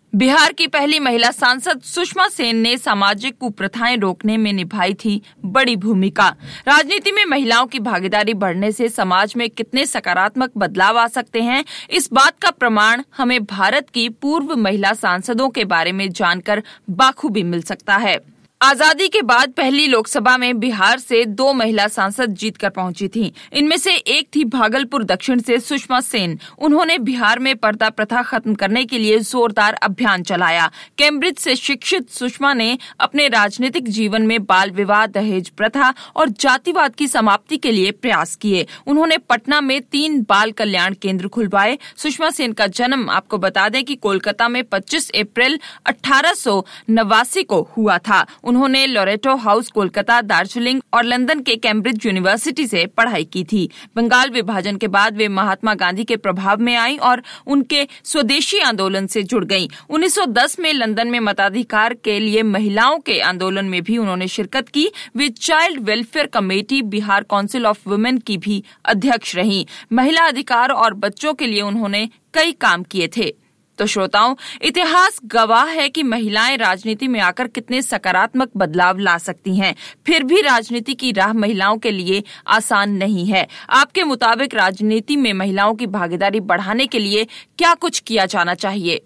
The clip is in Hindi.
बिहार की पहली महिला सांसद सुषमा सेन ने सामाजिक कुप्रथाएं रोकने में निभाई थी बड़ी भूमिका। राजनीति में महिलाओं की भागीदारी बढ़ने से समाज में कितने सकारात्मक बदलाव आ सकते हैं, इस बात का प्रमाण हमें भारत की पूर्व महिला सांसदों के बारे में जानकर बाखूबी मिल सकता है। आजादी के बाद पहली लोकसभा में बिहार से 2 महिला सांसद जीतकर पहुंची थीं। इनमें से एक थी भागलपुर दक्षिण से सुषमा सेन। उन्होंने बिहार में पर्दा प्रथा खत्म करने के लिए जोरदार अभियान चलाया। कैम्ब्रिज से शिक्षित सुषमा ने अपने राजनीतिक जीवन में बाल विवाह, दहेज प्रथा और जातिवाद की समाप्ति के लिए प्रयास किए। उन्होंने पटना में 3 बाल कल्याण केंद्र खुलवाए। सुषमा सेन का जन्म आपको बता दें कि कोलकाता में 25 अप्रैल 1889 को हुआ था। उन्होंने लोरेटो हाउस, कोलकाता, दार्जिलिंग और लंदन के कैम्ब्रिज यूनिवर्सिटी से पढ़ाई की थी। बंगाल विभाजन के बाद वे महात्मा गांधी के प्रभाव में आईं और उनके स्वदेशी आंदोलन से जुड़ गईं। 1910 में लंदन में मताधिकार के लिए महिलाओं के आंदोलन में भी उन्होंने शिरकत की। वे child welfare committee, Bihar council of women की भी अध्यक्ष रहीं। महिला अधिकार और बच्चों के लिए उन्होंने कई काम किए थे। तो श्रोताओं, इतिहास गवाह है कि महिलाएं राजनीति में आकर कितने सकारात्मक बदलाव ला सकती हैं। फिर भी राजनीति की राह महिलाओं के लिए आसान नहीं है। आपके मुताबिक राजनीति में महिलाओं की भागीदारी बढ़ाने के लिए क्या कुछ किया जाना चाहिए?